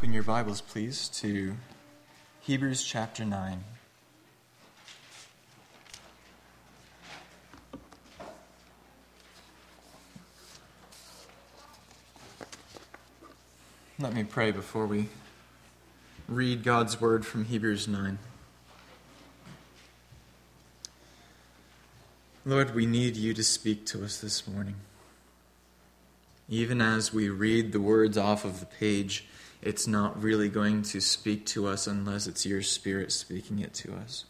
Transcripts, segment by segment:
open your Bibles, please, to Hebrews chapter 9. Let me pray before we read God's word from Hebrews 9. Lord, we need you to speak to us this morning. Even as we read the words off of the page, it's not really going to speak to us unless it's your Spirit speaking it to us.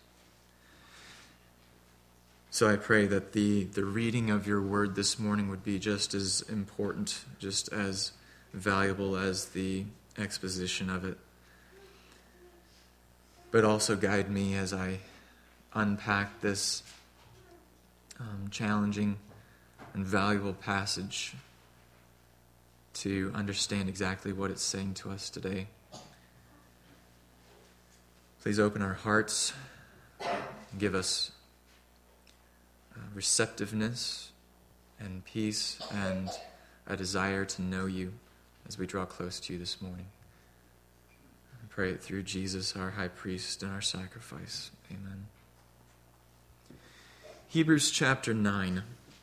So I pray that the reading of your word this morning would be just as important, just as valuable as the exposition of it. But also guide me as I unpack this challenging and valuable passage to understand exactly what it's saying to us today. Please open our hearts, give us receptiveness and peace and a desire to know you as we draw close to you this morning. I pray it through Jesus, our high priest and our sacrifice. Amen. Hebrews chapter 9.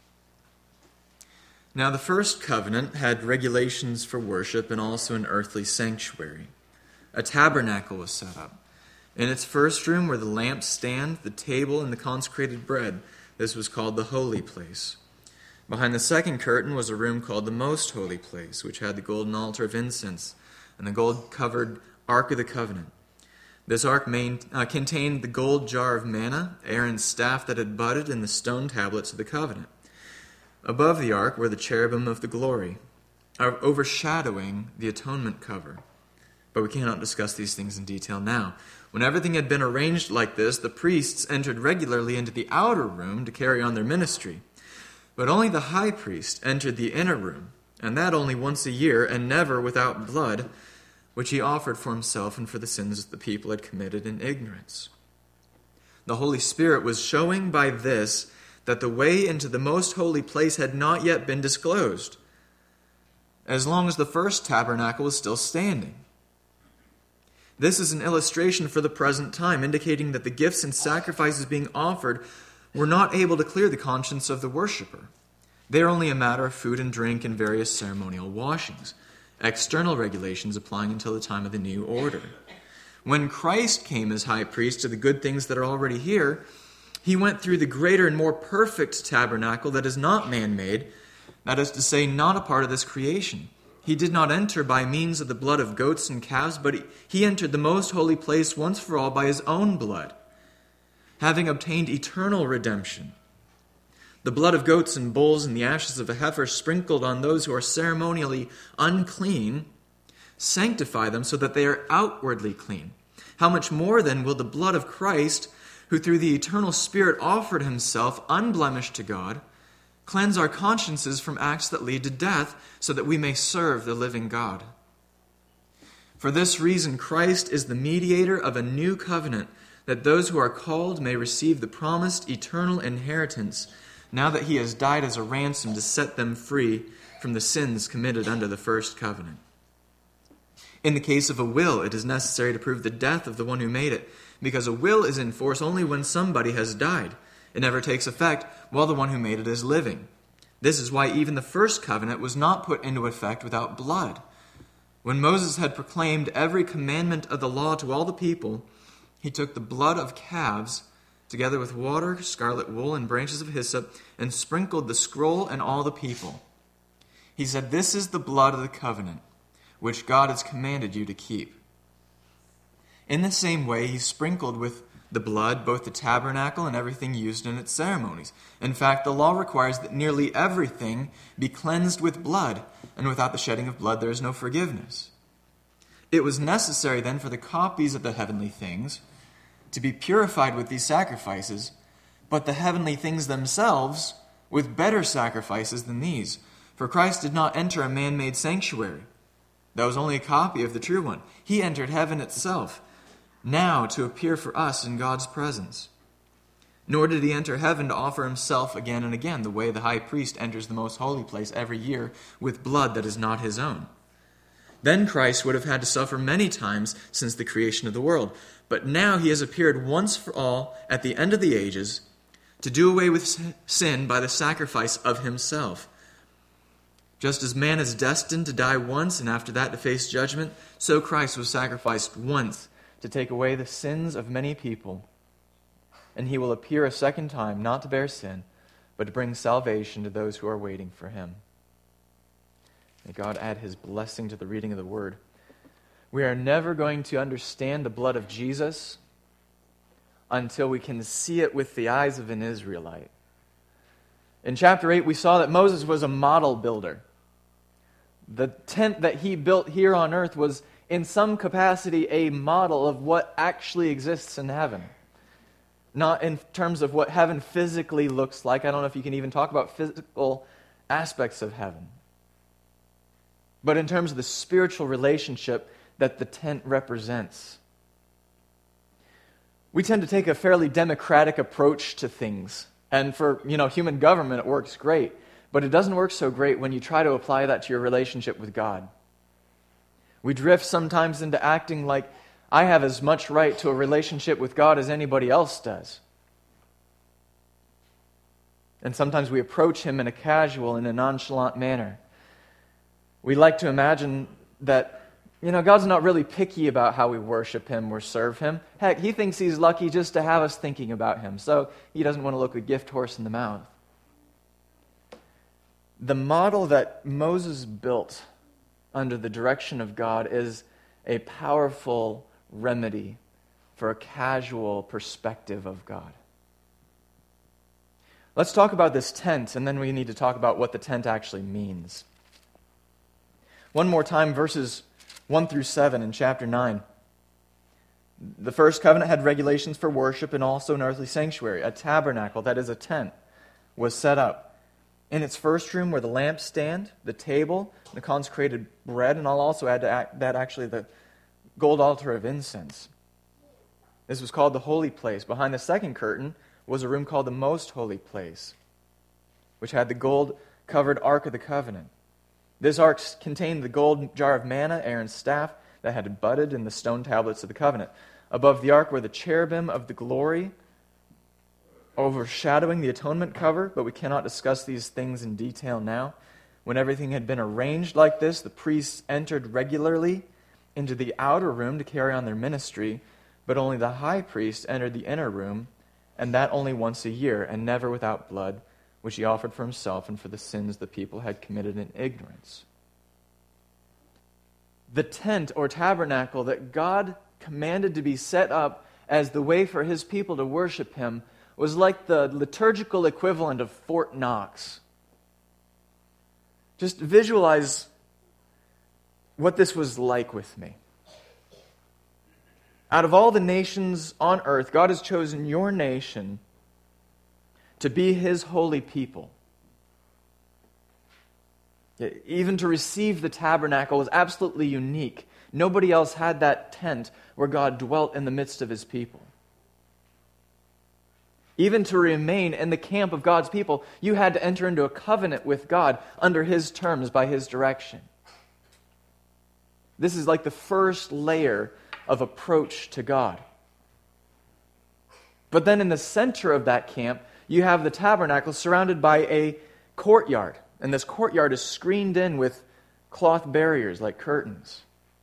Now the first covenant had regulations for worship and also an earthly sanctuary. A tabernacle was set up. In its first room were the lampstand, the table, and the consecrated bread. This was called the holy place. Behind the second curtain was a room called the most holy place, which had the golden altar of incense and the gold-covered Ark of the Covenant. This ark contained the gold jar of manna, Aaron's staff that had budded, and the stone tablets of the covenant. Above the ark were the cherubim of the glory, overshadowing the atonement cover. But we cannot discuss these things in detail now. When everything had been arranged like this, the priests entered regularly into the outer room to carry on their ministry. But only the high priest entered the inner room, and that only once a year, and never without blood, which he offered for himself and for the sins that the people had committed in ignorance. The Holy Spirit was showing by this that the way into the most holy place had not yet been disclosed, as long as the first tabernacle was still standing. This is an illustration for the present time, indicating that the gifts and sacrifices being offered were not able to clear the conscience of the worshiper. They are only a matter of food and drink and various ceremonial washings, external regulations applying until the time of the new order. When Christ came as high priest to the good things that are already here, he went through the greater and more perfect tabernacle that is not man-made, that is to say, not a part of this creation. He did not enter by means of the blood of goats and calves, but he entered the most holy place once for all by his own blood, having obtained eternal redemption. The blood of goats and bulls and the ashes of a heifer sprinkled on those who are ceremonially unclean sanctify them so that they are outwardly clean. How much more then will the blood of Christ, who through the eternal Spirit offered himself unblemished to God, cleanse our consciences from acts that lead to death, so that we may serve the living God? For this reason, Christ is the mediator of a new covenant, that those who are called may receive the promised eternal inheritance, now that he has died as a ransom to set them free from the sins committed under the first covenant. In the case of a will, it is necessary to prove the death of the one who made it, because a will is in force only when somebody has died. It never takes effect while the one who made it is living. This is why even the first covenant was not put into effect without blood. When Moses had proclaimed every commandment of the law to all the people, he took the blood of calves, together with water, scarlet wool, and branches of hyssop, and sprinkled the scroll and all the people. He said, "This is the blood of the covenant, which God has commanded you to keep." In the same way, he sprinkled with the blood both the tabernacle and everything used in its ceremonies. In fact, the law requires that nearly everything be cleansed with blood, and without the shedding of blood there is no forgiveness. It was necessary then for the copies of the heavenly things to be purified with these sacrifices, but the heavenly things themselves with better sacrifices than these. For Christ did not enter a man-made sanctuary. That was only a copy of the true one. He entered heaven itself, now to appear for us in God's presence. Nor did he enter heaven to offer himself again and again, the way the high priest enters the most holy place every year with blood that is not his own. Then Christ would have had to suffer many times since the creation of the world. But now he has appeared once for all at the end of the ages to do away with sin by the sacrifice of himself. Just as man is destined to die once and after that to face judgment, so Christ was sacrificed once to take away the sins of many people. And he will appear a second time, not to bear sin, but to bring salvation to those who are waiting for him. May God add his blessing to the reading of the word. We are never going to understand the blood of Jesus until we can see it with the eyes of an Israelite. In chapter 8, we saw that Moses was a model builder. The tent that he built here on earth was in some capacity a model of what actually exists in heaven. Not in terms of what heaven physically looks like. I don't know if you can even talk about physical aspects of heaven. But in terms of the spiritual relationship that the tent represents. We tend to take a fairly democratic approach to things. And for, human government, it works great. But it doesn't work so great when you try to apply that to your relationship with God. We drift sometimes into acting like I have as much right to a relationship with God as anybody else does. And sometimes we approach him in a casual and a nonchalant manner. We like to imagine that, God's not really picky about how we worship him or serve him. Heck, he thinks he's lucky just to have us thinking about him, so he doesn't want to look a gift horse in the mouth. The model that Moses built under the direction of God is a powerful remedy for a casual perspective of God. Let's talk about this tent, and then we need to talk about what the tent actually means. One more time, verses 1 through 7 in chapter 9. The first covenant had regulations for worship and also an earthly sanctuary. A tabernacle, that is a tent, was set up. In its first room were the lampstand, the table, the consecrated bread, and I'll also add to that actually the gold altar of incense. This was called the holy place. Behind the second curtain was a room called the most holy place, which had the gold-covered Ark of the Covenant. This ark contained the gold jar of manna, Aaron's staff, that had budded in the stone tablets of the covenant. Above the ark were the cherubim of the glory, overshadowing the atonement cover, but we cannot discuss these things in detail now. When everything had been arranged like this, the priests entered regularly into the outer room to carry on their ministry, but only the high priest entered the inner room, and that only once a year, and never without blood, which he offered for himself and for the sins the people had committed in ignorance. The tent or tabernacle that God commanded to be set up as the way for his people to worship him was like the liturgical equivalent of Fort Knox. Just visualize what this was like with me. Out of all the nations on earth, God has chosen your nation to be his holy people. Even to receive the tabernacle was absolutely unique. Nobody else had that tent where God dwelt in the midst of his people. Even to remain in the camp of God's people, you had to enter into a covenant with God under his terms by his direction. This is like the first layer of approach to God. But then in the center of that camp, you have the tabernacle surrounded by a courtyard. And this courtyard is screened in with cloth barriers like curtains.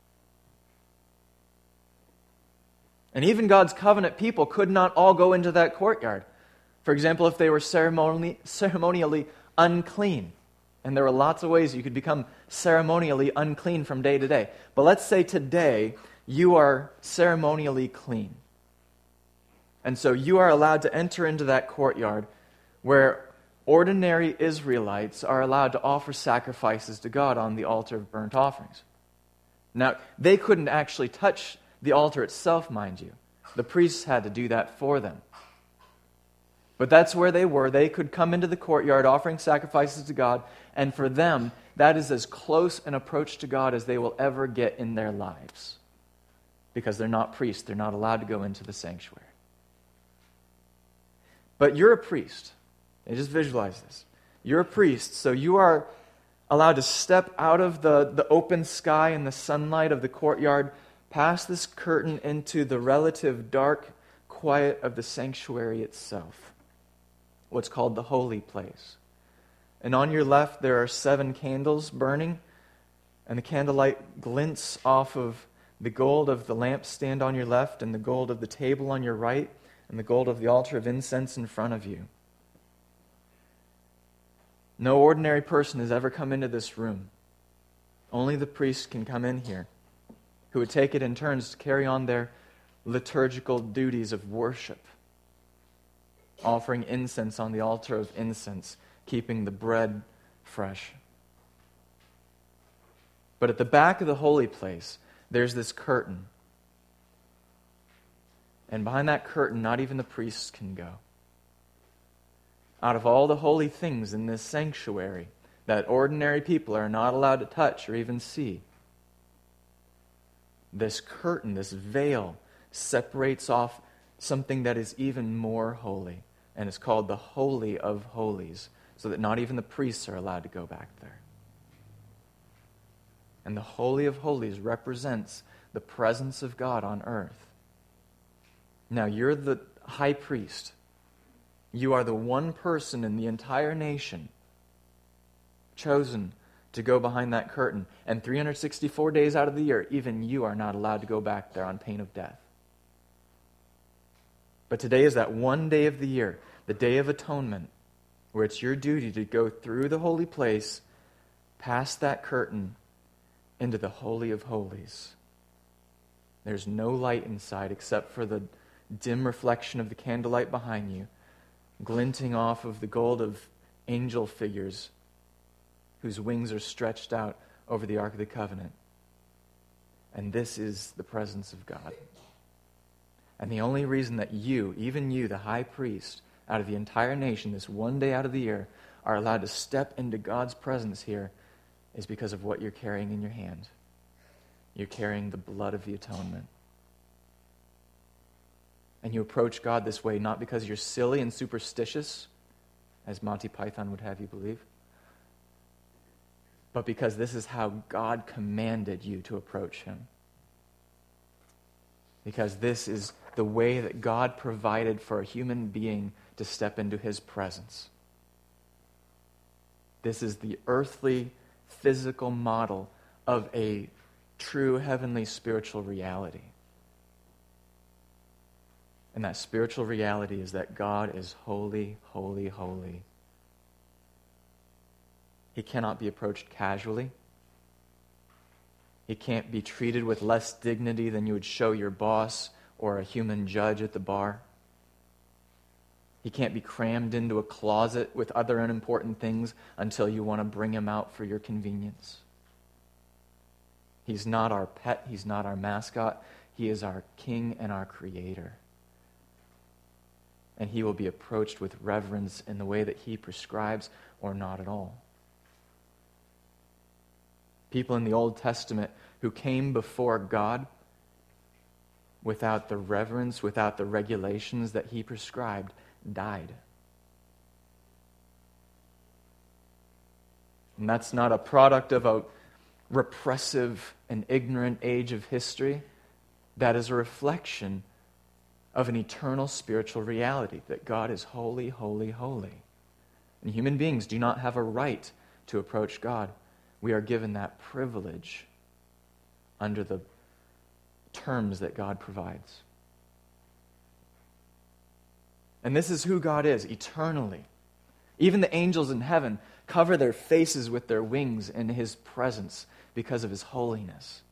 And even God's covenant people could not all go into that courtyard. For example, if they were ceremonially unclean. And there were lots of ways you could become ceremonially unclean from day to day. But let's say today you are ceremonially clean. And so you are allowed to enter into that courtyard where ordinary Israelites are allowed to offer sacrifices to God on the altar of burnt offerings. Now, they couldn't actually touch the altar itself, mind you. The priests had to do that for them. But that's where they were. They could come into the courtyard offering sacrifices to God, and for them, that is as close an approach to God as they will ever get in their lives. Because they're not priests. They're not allowed to go into the sanctuary. But you're a priest. And just visualize this. You're a priest, so you are allowed to step out of the open sky and the sunlight of the courtyard, past this curtain into the relative dark quiet of the sanctuary itself, what's called the holy place. And on your left, there are 7 candles burning, and the candlelight glints off of the gold of the lampstand on your left, and the gold of the table on your right, and the gold of the altar of incense in front of you. No ordinary person has ever come into this room. Only the priest can come in here, who would take it in turns to carry on their liturgical duties of worship, offering incense on the altar of incense, keeping the bread fresh. But at the back of the holy place, there's this curtain. And behind that curtain, not even the priests can go. Out of all the holy things in this sanctuary that ordinary people are not allowed to touch or even see, this curtain, this veil, separates off something that is even more holy, and it's called the Holy of Holies, so that not even the priests are allowed to go back there. And the Holy of Holies represents the presence of God on earth. Now, you're the high priest. You are the one person in the entire nation chosen to go behind that curtain. And 364 days out of the year, even you are not allowed to go back there on pain of death. But today is that one day of the year, the Day of Atonement, where it's your duty to go through the holy place, past that curtain, into the Holy of Holies. There's no light inside except for the dim reflection of the candlelight behind you, glinting off of the gold of angel figures whose wings are stretched out over the Ark of the Covenant. And this is the presence of God. And the only reason that you, even you, the high priest, out of the entire nation, this one day out of the year, are allowed to step into God's presence here is because of what you're carrying in your hand. You're carrying the blood of the atonement. And you approach God this way not because you're silly and superstitious, as Monty Python would have you believe, but because this is how God commanded you to approach Him. Because this is the way that God provided for a human being to step into His presence. This is the earthly, physical model of a true heavenly spiritual reality. And that spiritual reality is that God is holy, holy, holy. He cannot be approached casually. He can't be treated with less dignity than you would show your boss or a human judge at the bar. He can't be crammed into a closet with other unimportant things until you want to bring him out for your convenience. He's not our pet. He's not our mascot. He is our King and our Creator. And He will be approached with reverence in the way that He prescribes or not at all. People in the Old Testament who came before God without the reverence, without the regulations that He prescribed, died. And that's not a product of a repressive and ignorant age of history. That is a reflection of an eternal spiritual reality, that God is holy, holy, holy. And human beings do not have a right to approach God. We are given that privilege under the terms that God provides. And this is who God is, eternally. Even the angels in heaven cover their faces with their wings in His presence because of His holiness.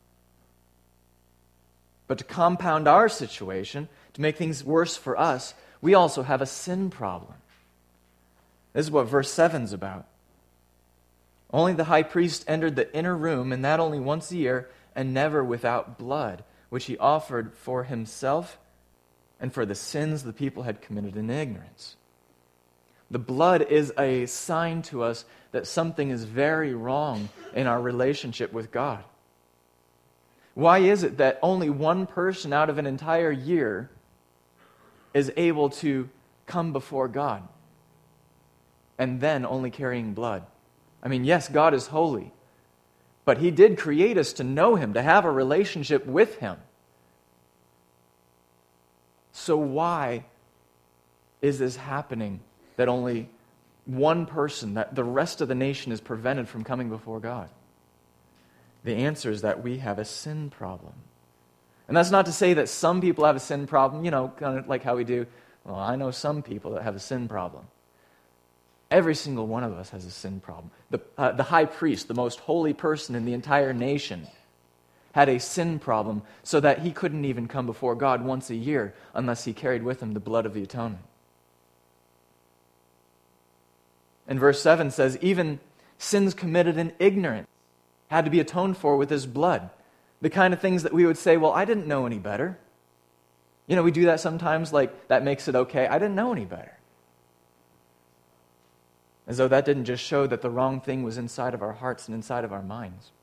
But to compound our situation, to make things worse for us, we also have a sin problem. This is what verse 7 is about. Only the high priest entered the inner room, and that only once a year, and never without blood, which he offered for himself and for the sins the people had committed in ignorance. The blood is a sign to us that something is very wrong in our relationship with God. Why is it that only one person out of an entire year is able to come before God, and then only carrying blood? I mean, yes, God is holy, but He did create us to know Him, to have a relationship with Him. So why is this happening that only one person, that the rest of the nation is prevented from coming before God? The answer is that we have a sin problem. And that's not to say that some people have a sin problem, kind of like how we do, well, I know some people that have a sin problem. Every single one of us has a sin problem. The high priest, the most holy person in the entire nation, had a sin problem so that he couldn't even come before God once a year unless he carried with him the blood of the atonement. And verse 7 says, even sins committed in ignorance had to be atoned for with His blood. The kind of things that we would say, well, I didn't know any better. We do that sometimes, like, that makes it okay. I didn't know any better. As though that didn't just show that the wrong thing was inside of our hearts and inside of our minds.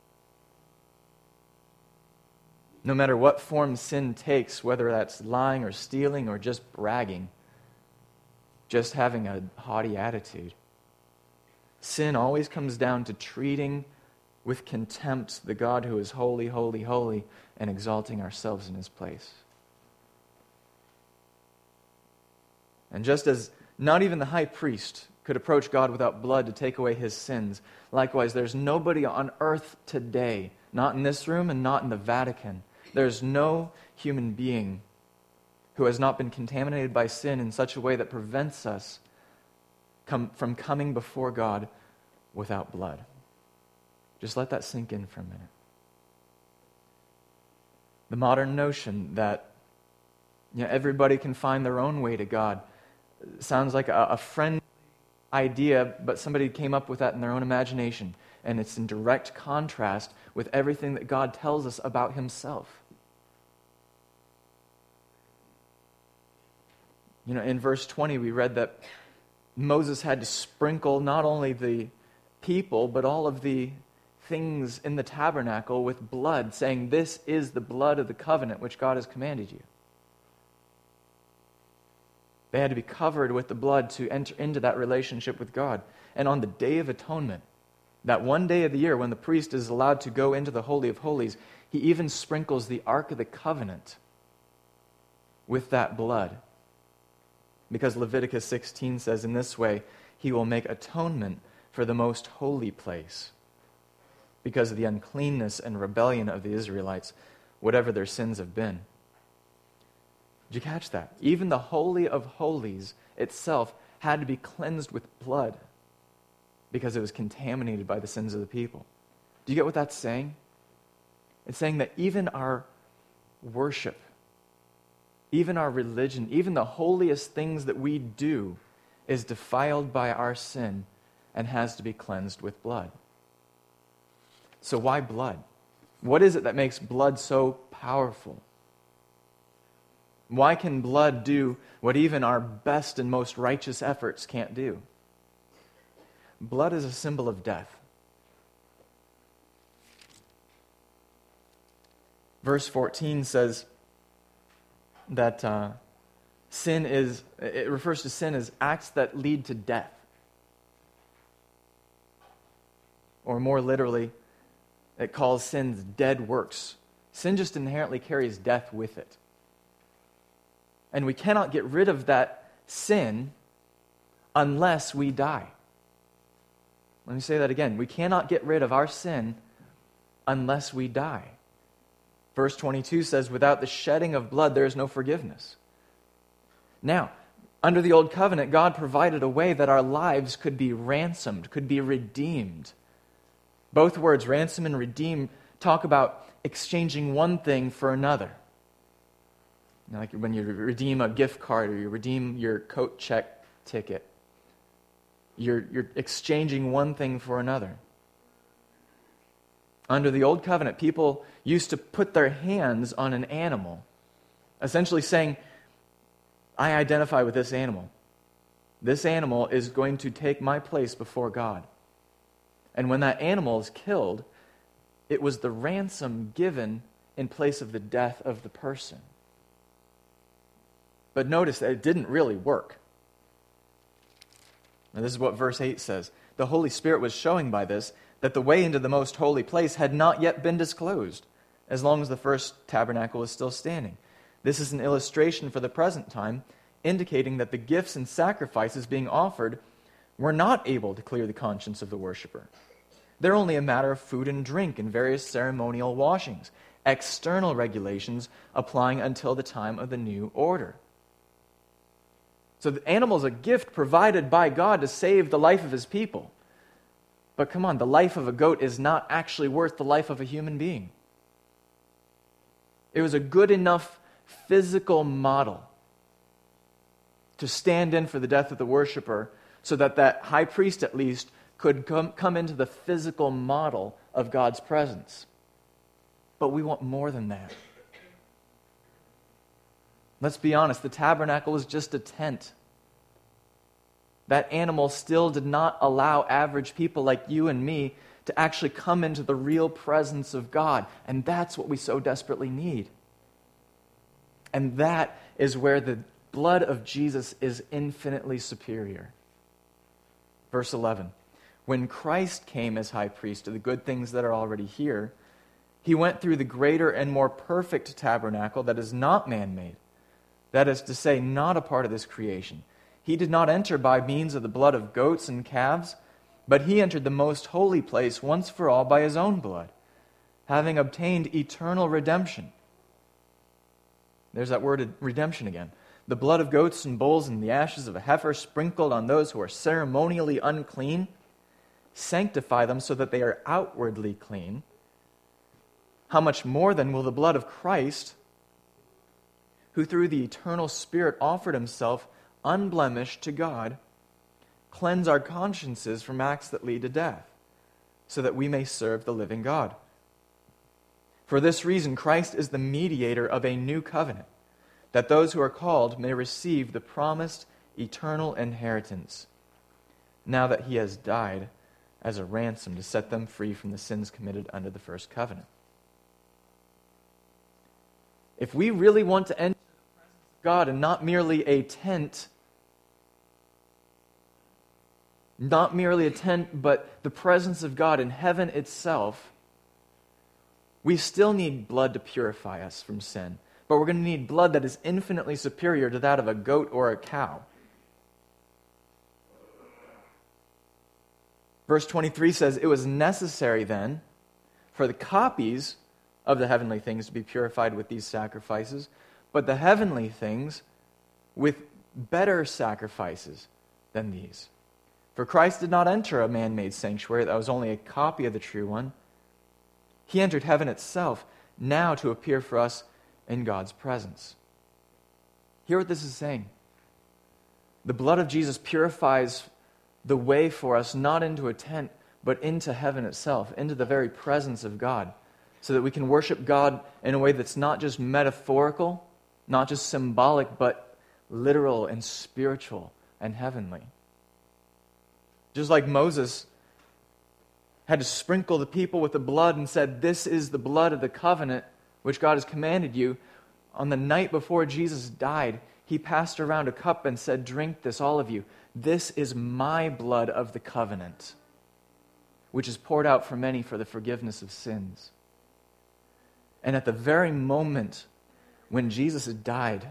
No matter what form sin takes, whether that's lying or stealing or just bragging, just having a haughty attitude, sin always comes down to treating with contempt the God who is holy, holy, holy, and exalting ourselves in His place. And just as not even the high priest could approach God without blood to take away his sins, likewise, there's nobody on earth today, not in this room and not in the Vatican, there's no human being who has not been contaminated by sin in such a way that prevents us from coming before God without blood. Just let that sink in for a minute. The modern notion that everybody can find their own way to God sounds like a friendly idea, but somebody came up with that in their own imagination, and it's in direct contrast with everything that God tells us about Himself. In verse 20 we read that Moses had to sprinkle not only the people, but all of the things in the tabernacle with blood, saying, this is the blood of the covenant which God has commanded you. They had to be covered with the blood to enter into that relationship with God. And on the Day of Atonement, that one day of the year when the priest is allowed to go into the Holy of Holies, he even sprinkles the Ark of the Covenant with that blood. Because Leviticus 16 says, in this way, he will make atonement for the most holy place because of the uncleanness and rebellion of the Israelites, whatever their sins have been. Did you catch that? Even the Holy of Holies itself had to be cleansed with blood because it was contaminated by the sins of the people. Do you get what that's saying? It's saying that even our worship, even our religion, even the holiest things that we do is defiled by our sin and has to be cleansed with blood. So why blood? What is it that makes blood so powerful? Why can blood do what even our best and most righteous efforts can't do? Blood is a symbol of death. Verse 14 says that it refers to sin as acts that lead to death. Or more literally, it calls sins dead works. Sin just inherently carries death with it. And we cannot get rid of that sin unless we die. Let me say that again. We cannot get rid of our sin unless we die. Verse 22 says, without the shedding of blood, there is no forgiveness. Now, under the Old Covenant, God provided a way that our lives could be ransomed, could be redeemed. Both words, ransom and redeem, talk about exchanging one thing for another. Like when you redeem a gift card or you redeem your coat check ticket, you're exchanging one thing for another. Under the Old Covenant, people used to put their hands on an animal, essentially saying, I identify with this animal. This animal is going to take my place before God. And when that animal is killed, it was the ransom given in place of the death of the person. But notice that it didn't really work. Now this is what verse 8 says. the Holy Spirit was showing by this that the way into the most holy place had not yet been disclosed, as long as the first tabernacle was still standing. This is an illustration for the present time, indicating that the gifts and sacrifices being offered were not able to clear the conscience of the worshiper. They're only a matter of food and drink and various ceremonial washings, external regulations applying until the time of the new order. So the animal is a gift provided by God to save the life of his people. But come on, the life of a goat is not actually worth the life of a human being. It was a good enough physical model to stand in for the death of the worshiper, so that that high priest at least could come into the physical model of God's presence. But we want more than that. Let's be honest, the tabernacle was just a tent. That animal still did not allow average people like you and me to actually come into the real presence of God. And that's what we so desperately need. And that is where the blood of Jesus is infinitely superior. Verse 11. When Christ came as high priest to the good things that are already here, he went through the greater and more perfect tabernacle that is not man-made. That is to say, not a part of this creation. He did not enter by means of the blood of goats and calves, but he entered the most holy place once for all by his own blood, having obtained eternal redemption. There's that word redemption again. The blood of goats and bulls and the ashes of a heifer sprinkled on those who are ceremonially unclean sanctify them so that they are outwardly clean. How much more then will the blood of Christ, who through the eternal Spirit offered himself unblemished to God, cleanse our consciences from acts that lead to death, so that we may serve the living God. For this reason, Christ is the mediator of a new covenant, that those who are called may receive the promised eternal inheritance, now that he has died as a ransom to set them free from the sins committed under the first covenant. If we really want to enter the presence of God and not merely a tent, but the presence of God in heaven itself, we still need blood to purify us from sin. But we're going to need blood that is infinitely superior to that of a goat or a cow. Verse 23 says, it was necessary then for the copies of the heavenly things to be purified with these sacrifices, but the heavenly things with better sacrifices than these. For Christ did not enter a man-made sanctuary that was only a copy of the true one. He entered heaven itself, now to appear for us in God's presence. Hear what this is saying. The blood of Jesus purifies the way for us, not into a tent, but into heaven itself, into the very presence of God, so that we can worship God in a way that's not just metaphorical, not just symbolic, but literal and spiritual and heavenly. Just like Moses had to sprinkle the people with the blood and said, this is the blood of the covenant which God has commanded you. On the night before Jesus died, he passed around a cup and said, drink this, all of you. This is my blood of the covenant, which is poured out for many for the forgiveness of sins. And at the very moment when Jesus had died,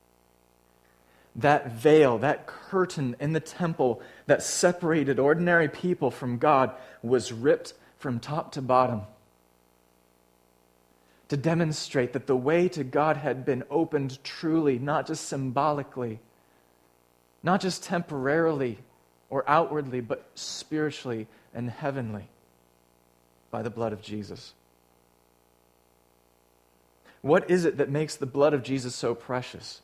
that veil, that curtain in the temple that separated ordinary people from God was ripped from top to bottom to demonstrate that the way to God had been opened truly, not just symbolically, not just temporarily or outwardly, but spiritually and heavenly by the blood of Jesus. What is it that makes the blood of Jesus so precious?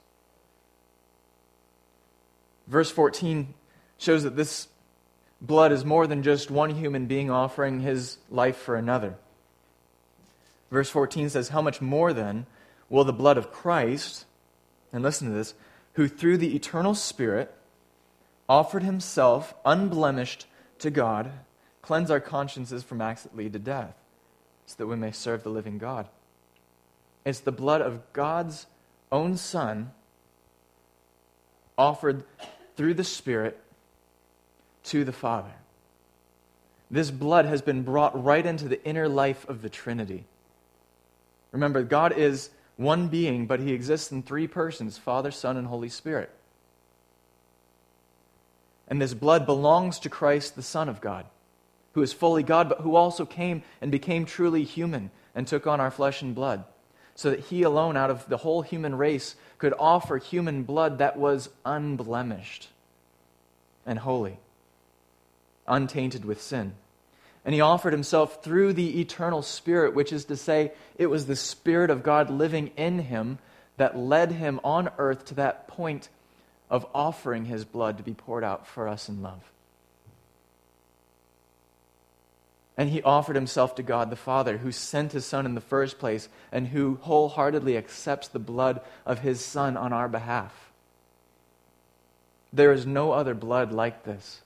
Verse 14 shows that this blood is more than just one human being offering his life for another. Verse 14 says, how much more then will the blood of Christ, and listen to this, who through the eternal Spirit offered himself unblemished to God, cleanse our consciences from acts that lead to death, so that we may serve the living God. It's the blood of God's own Son offered through the Spirit to the Father. This blood has been brought right into the inner life of the Trinity. Remember, God is one being, but he exists in three persons, Father, Son, and Holy Spirit. And this blood belongs to Christ, the Son of God, who is fully God, but who also came and became truly human and took on our flesh and blood, so that he alone, out of the whole human race, could offer human blood that was unblemished and holy, untainted with sin. And he offered himself through the eternal Spirit, which is to say, it was the Spirit of God living in him that led him on earth to that point of offering his blood to be poured out for us in love. And he offered himself to God the Father, who sent his Son in the first place and who wholeheartedly accepts the blood of his Son on our behalf. There is no other blood like this.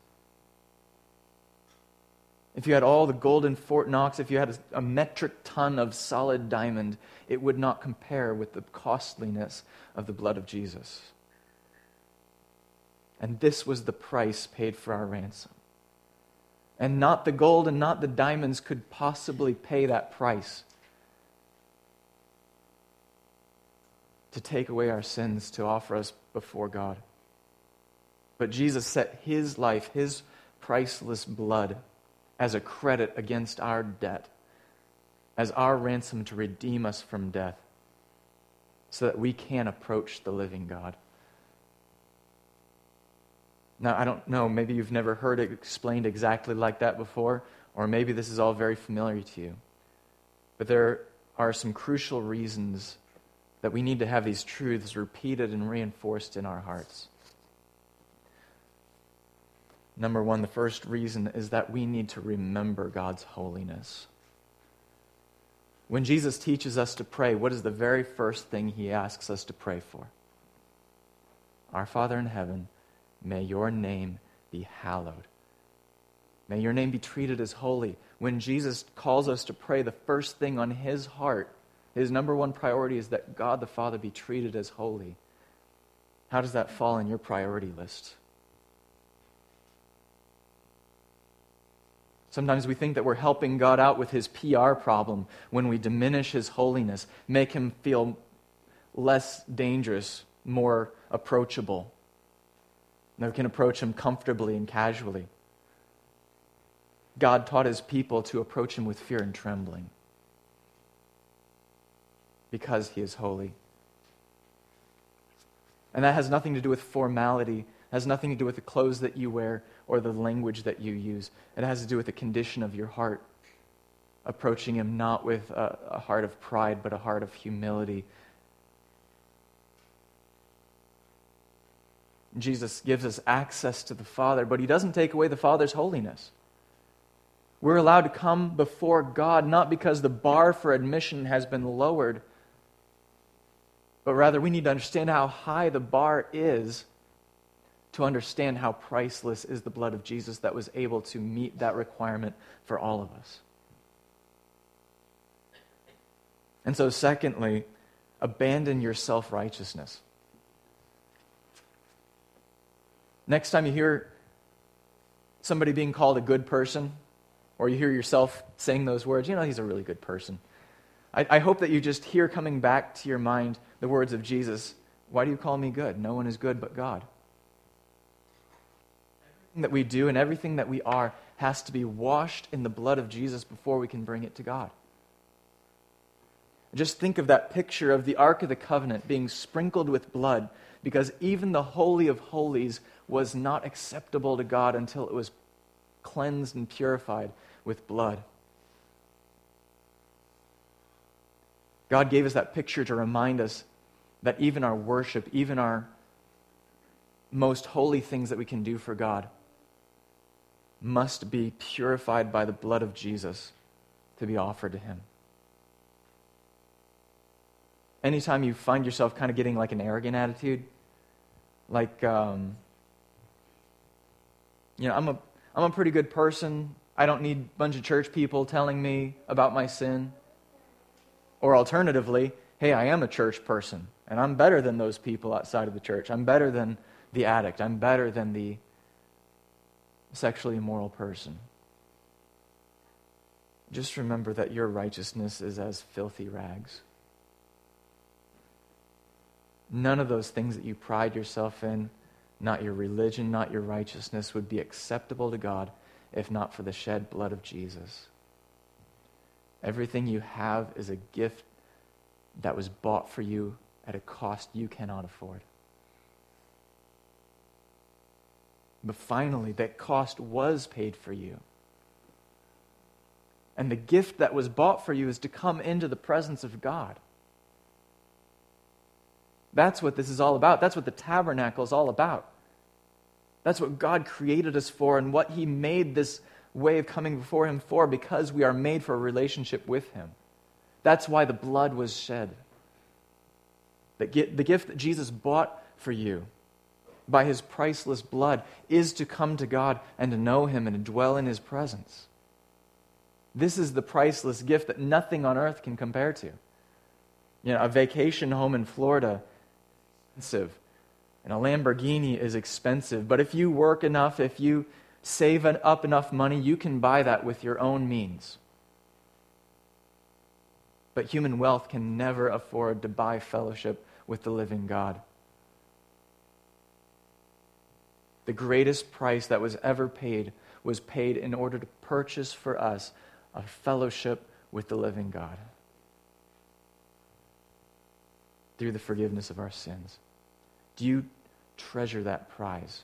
If you had all the gold in Fort Knox, if you had a metric ton of solid diamond, it would not compare with the costliness of the blood of Jesus. And this was the price paid for our ransom. And not the gold and not the diamonds could possibly pay that price to take away our sins, to offer us before God. But Jesus set his life, his priceless blood, as a credit against our debt, as our ransom to redeem us from death, so that we can approach the living God. Now, I don't know, maybe you've never heard it explained exactly like that before, or maybe this is all very familiar to you. But there are some crucial reasons that we need to have these truths repeated and reinforced in our hearts. Number one, the first reason is that we need to remember God's holiness. When Jesus teaches us to pray, what is the very first thing he asks us to pray for? Our Father in heaven, may your name be hallowed. May your name be treated as holy. When Jesus calls us to pray, the first thing on his heart, his number one priority is that God the Father be treated as holy. How does that fall in your priority list? Sometimes we think that we're helping God out with his PR problem when we diminish his holiness, make him feel less dangerous, more approachable. That we can approach him comfortably and casually. God taught his people to approach him with fear and trembling because he is holy. And that has nothing to do with formality. It has nothing to do with the clothes that you wear or the language that you use. It has to do with the condition of your heart, approaching him not with a heart of pride, but a heart of humility. Jesus gives us access to the Father, but he doesn't take away the Father's holiness. We're allowed to come before God not because the bar for admission has been lowered, but rather we need to understand how high the bar is to understand how priceless is the blood of Jesus that was able to meet that requirement for all of us. And so secondly, abandon your self-righteousness. Next time you hear somebody being called a good person, or you hear yourself saying those words, he's a really good person. I hope that you just hear coming back to your mind the words of Jesus, why do you call me good? No one is good but God. Everything that we do and everything that we are has to be washed in the blood of Jesus before we can bring it to God. Just think of that picture of the Ark of the Covenant being sprinkled with blood, because even the Holy of Holies was not acceptable to God until it was cleansed and purified with blood. God gave us that picture to remind us that even our worship, even our most holy things that we can do for God, must be purified by the blood of Jesus to be offered to him. Anytime you find yourself kind of getting like an arrogant attitude, like, I'm a pretty good person. I don't need a bunch of church people telling me about my sin. Or alternatively, hey, I am a church person, and I'm better than those people outside of the church. I'm better than the addict. I'm better than the sexually immoral person. just remember that your righteousness is as filthy rags. None of those things that you pride yourself in, not your religion, not your righteousness, would be acceptable to God if not for the shed blood of Jesus. Everything you have is a gift that was bought for you at a cost you cannot afford. But finally, that cost was paid for you. And the gift that was bought for you is to come into the presence of God. That's what this is all about. That's what the tabernacle is all about. That's what God created us for and what He made this way of coming before Him for, because we are made for a relationship with Him. That's why the blood was shed. The gift that Jesus bought for you by His priceless blood is to come to God and to know Him and to dwell in His presence. This is the priceless gift that nothing on earth can compare to. You know, a vacation home in Florida is expensive, and a Lamborghini is expensive. But if you work enough, if you save up enough money, you can buy that with your own means. But human wealth can never afford to buy fellowship with the living God. The greatest price that was ever paid was paid in order to purchase for us a fellowship with the living God through the forgiveness of our sins. Do you treasure that prize?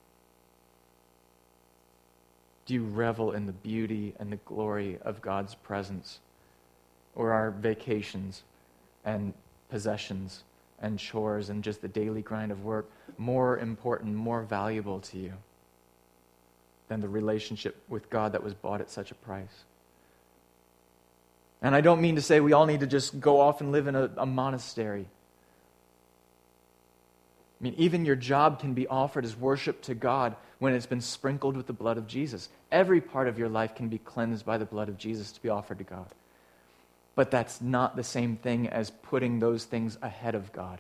Do you revel in the beauty and the glory of God's presence? Or are vacations and possessions and chores and just the daily grind of work more important, more valuable to you than the relationship with God that was bought at such a price? And I don't mean to say we all need to just go off and live in a monastery. I mean, even your job can be offered as worship to God when it's been sprinkled with the blood of Jesus. Every part of your life can be cleansed by the blood of Jesus to be offered to God. But that's not the same thing as putting those things ahead of God.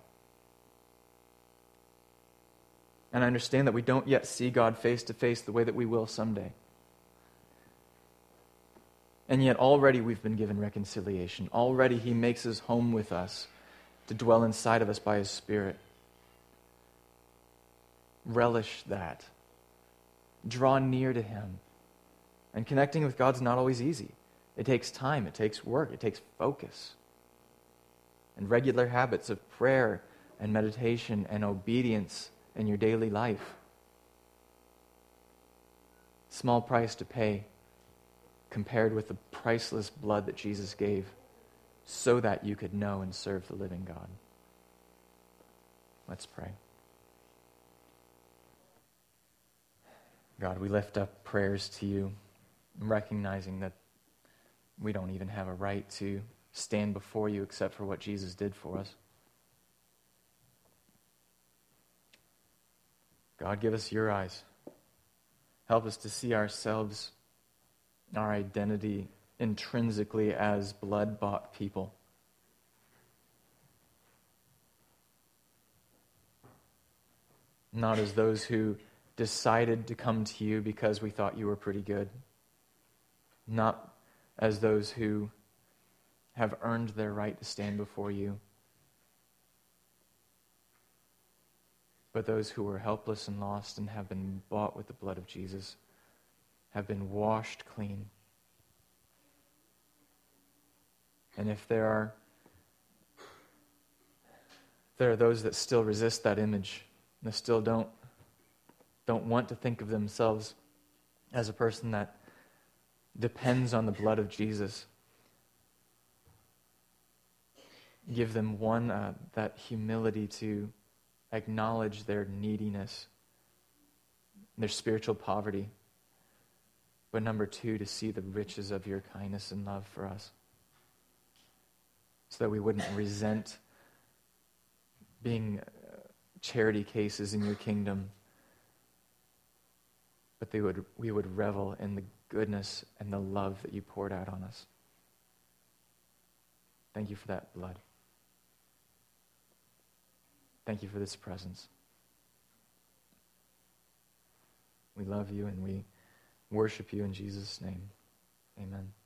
And I understand that we don't yet see God face to face the way that we will someday. And yet already we've been given reconciliation. Already He makes His home with us to dwell inside of us by His Spirit. Relish that. Draw near to Him. And connecting with God's not always easy. It takes time, it takes work, it takes focus. And regular habits of prayer and meditation and obedience in your daily life. Small price to pay compared with the priceless blood that Jesus gave so that you could know and serve the living God. Let's pray. God, we lift up prayers to You, recognizing that we don't even have a right to stand before You except for what Jesus did for us. God, give us Your eyes. Help us to see ourselves, our identity, intrinsically as blood-bought people. Not as those who decided to come to You because we thought You were pretty good. Not as those who have earned their right to stand before You, but those who are helpless and lost and have been bought with the blood of Jesus, have been washed clean. And if there are those that still resist that image, and that still don't want to think of themselves as a person that depends on the blood of Jesus, give them that humility to acknowledge their neediness, their spiritual poverty. But number 2, to see the riches of Your kindness and love for us, so that we wouldn't resent being charity cases in Your kingdom, but we would revel in the goodness and the love that You poured out on us. Thank You for that blood. Thank You for this presence. We love You and we worship You in Jesus' name. Amen.